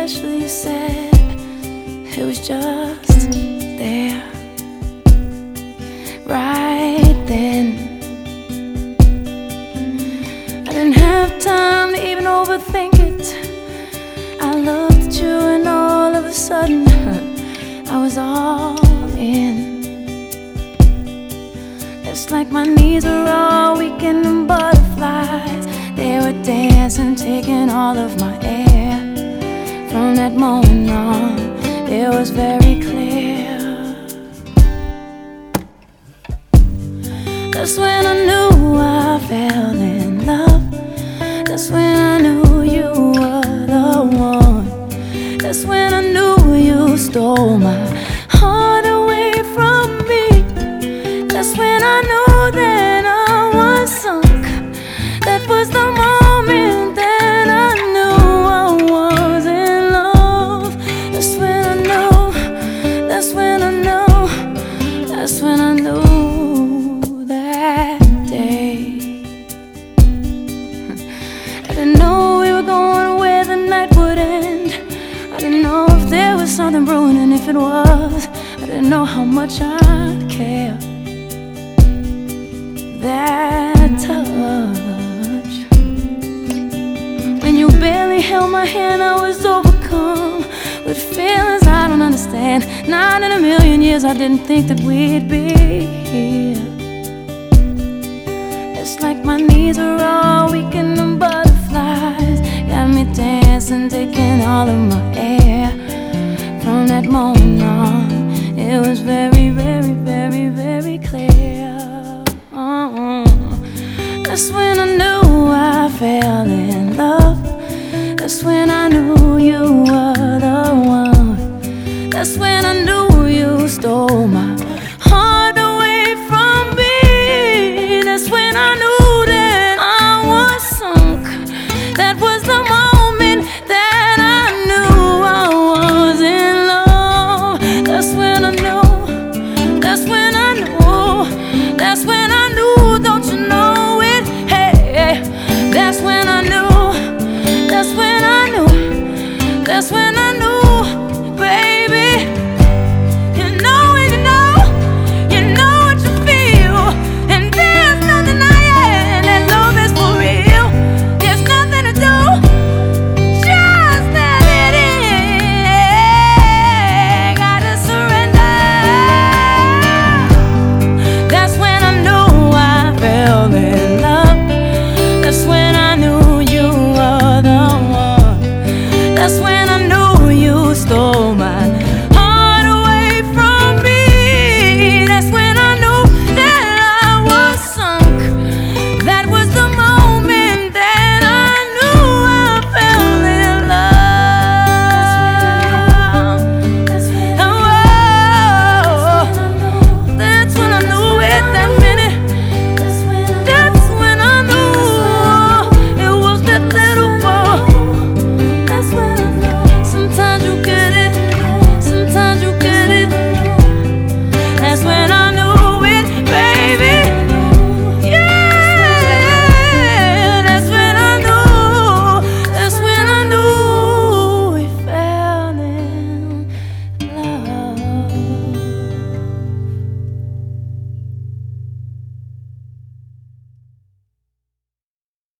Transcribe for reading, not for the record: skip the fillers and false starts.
especially you said it was just there, right then. I didn't have time to even overthink it. I looked at you and all of a sudden I was all in. It's like my knees were all weakened and butterflies. They were dancing, taking all of my air. From that moment on, it was very clear. That's when I knew I fell in love. That's when I knew you were the one. That's when I knew you stole my heart away from me. That's when I knew that I was sunk. That was the moment that I knew I was in love. That's when I knew. That's when I knew. That's when I knew that day. I didn't know we were going where the night would end. I didn't know if there was something brewing, and if it was, I didn't know how much I'd care. That touch, when you barely held my hand, I was overcome with feelings I don't understand. Not in a million years I didn't think that we'd be here. It's like my knees are all weakened and butterflies got me dancing, taking all of my air. From that moment on, it was very, very, very, very clear. That's when I knew I fell in love. That's when I knew you were the one. That's when I knew you stole my heart away from me. That's when I knew that I was sunk. That was the moment that I knew I was in love. That's when I knew. That's when I knew. That's when I knew, don't you know it? Hey, that's when I knew. That's when I knew. That's when